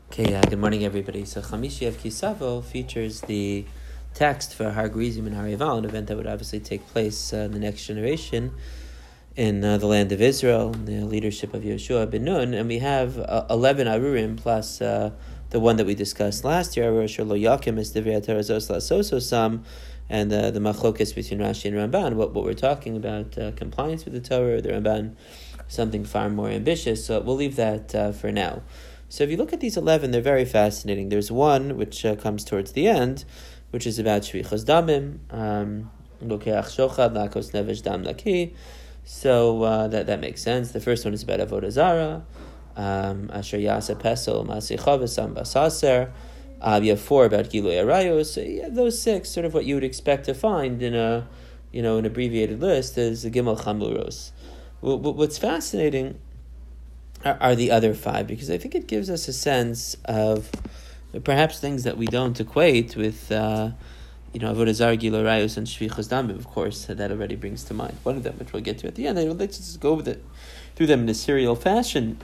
Okay, good morning, everybody. So Chamishi of Kisavo features the text for Har Gerizim and Har Yeval, an event that would obviously take place in the next generation in the land of Israel, in the leadership of Yeshua ben Nun, and we have 11 Arurim plus the one that we discussed last year, Rosh Lo Yakim is Divrei Torah Zos Lasoso Sam, and the Machlokes between Rashi and Ramban. What we're talking about, compliance with the Torah, the Ramban, something far more ambitious. So we'll leave that for now. So if you look at these 11, they're very fascinating. There's one which comes towards the end, which is about Shvichas Damim, Lokeach Shochad, Lakos Nevesh Dam Laki. So that makes sense. The first one is about Avodah Zarah, Asher Yasa Pesel, Masicha V'Sam Basaser. You have 4 about Gilui Arayos. So you have those 6, sort of what you would expect to find in an abbreviated list is the Gimel Chamuros. What's fascinating are the other 5, because I think it gives us a sense of perhaps things that we don't equate with, Avodah Zarah, Gilui Arayos, and Shvichas Damim. Of course, that already brings to mind one of them, which we'll get to at the end. Let's just go through them in a serial fashion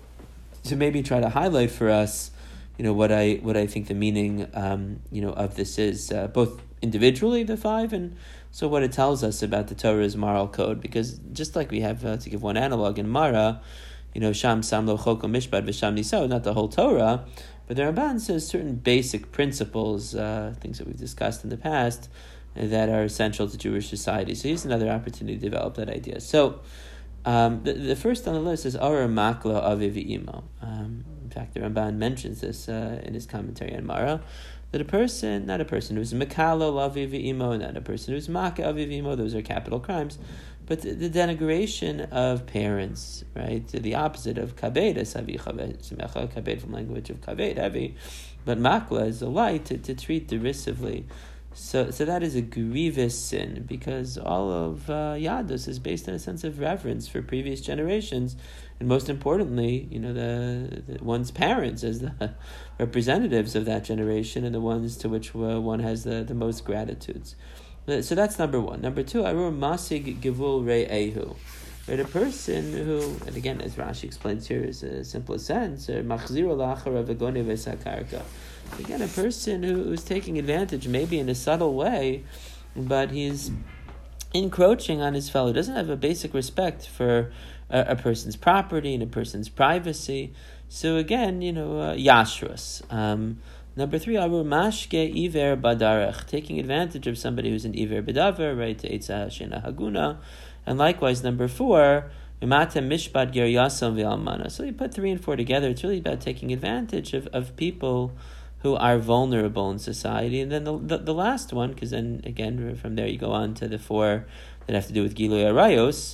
to maybe try to highlight for us, what I think the meaning, of this is, both individually, the 5, and so what it tells us about the Torah's moral code. Because just like we have, to give one analog in Mara, Sham Sam Lo Choko Mishpat V'Sham Nisao, not the whole Torah, but the Ramban says certain basic principles, things that we've discussed in the past, that are essential to Jewish society. So here's another opportunity to develop that idea. So the first on the list is Arar Makla Aviv Imo. In fact, the Ramban mentions this in his commentary on Mara, that not a person who's Mekalo Aviv Imo, not a person who's Maka Aviv Imo, those are capital crimes, but the denigration of parents, right? The opposite of kabed, kabed from language of kabed, heavy, but makla is a light to treat derisively. So that is a grievous sin, because all of Yadus is based on a sense of reverence for previous generations, and most importantly, the one's parents as the representatives of that generation and the ones to which one has the most gratitudes. So that's number 1. Number 2, Arur Masig Givul Re'ehu. Right, a person who, and again, as Rashi explains here, is a simple sense, Machziru Lachar Avagone Vesakarka. Again, a person who's taking advantage, maybe in a subtle way, but he's encroaching on his fellow, doesn't have a basic respect for a person's property and a person's privacy. So again, Yashrus. Number 3, Arur Mashke Iver Badarech, taking advantage of somebody who's an Iver Bedaver, right, to Eitzah Shena Haguna. And likewise, number 4, Imata Mishpat Ger Yasam V'Almana. So you put 3 and 4 together, it's really about taking advantage of people who are vulnerable in society. And then the last one, because then again from there you go on to the 4 that have to do with Gilui Arayos,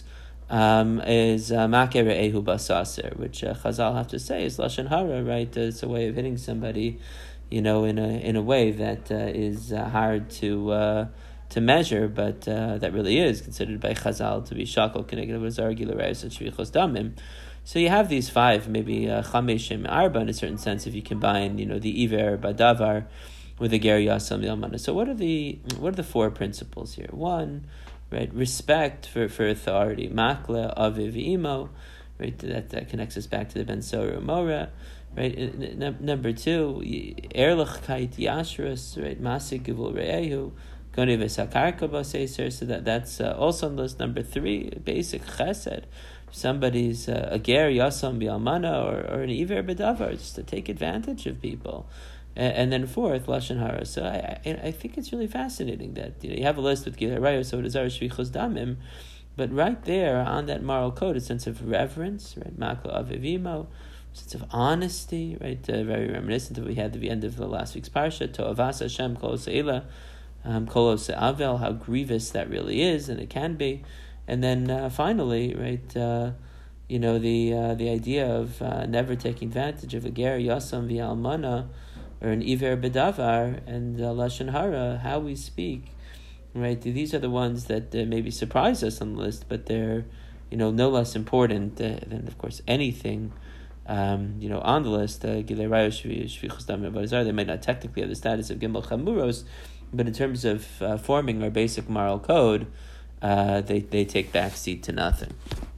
is Makeh Re'ehu Basaser, which Chazal have to say is Lashon Hara, right? It's a way of hitting somebody, in a way that is hard to measure, but that really is considered by Chazal to be Shakal Keneged Avodah Zarah, Gilui Arayos, and Shvichos Damim. So you have these 5, maybe Chameshim Arba in a certain sense, if you combine, the Iver Badavar with the Ger Yasam Yalmana. So what are the 4 principles here? 1, right, respect for authority. Makla Aviv Imo, right, that connects us back to the Ben Sora Mora. Right, number 2, Erlichkeit Yashrus, right, Masik Givul Re'ehu, Goni V'Sakarka Baseser. So that's also on the list. Number 3, basic Chesed. Somebody's a ger yasam bi'almana or an iver bedavar, just to take advantage of people. And then 4th, lashon hara. So I think it's really fascinating that you have a list with Gilui Arayos, Avodah Zarah, Shvichos Damim, but right there on that moral code, a sense of reverence, right? Makla Aviv Imo, sense of honesty, right? Very reminiscent of what we had at the end of the last week's parsha. To'avas Hashem kol se'ila, kol se'avel, how grievous that really is, and it can be. And then finally, right, the idea of never taking advantage of a ger yasam v'almana or an iver bedavar, and lashon hara, how we speak, right? These are the ones that maybe surprise us on the list, but they're no less important than of course anything on the list. Gilui Arayos, Shvichos Damim, Avodah Zarah, they might not technically have the status of Gimel Chamuros, but in terms of forming our basic moral code, they take backseat to nothing.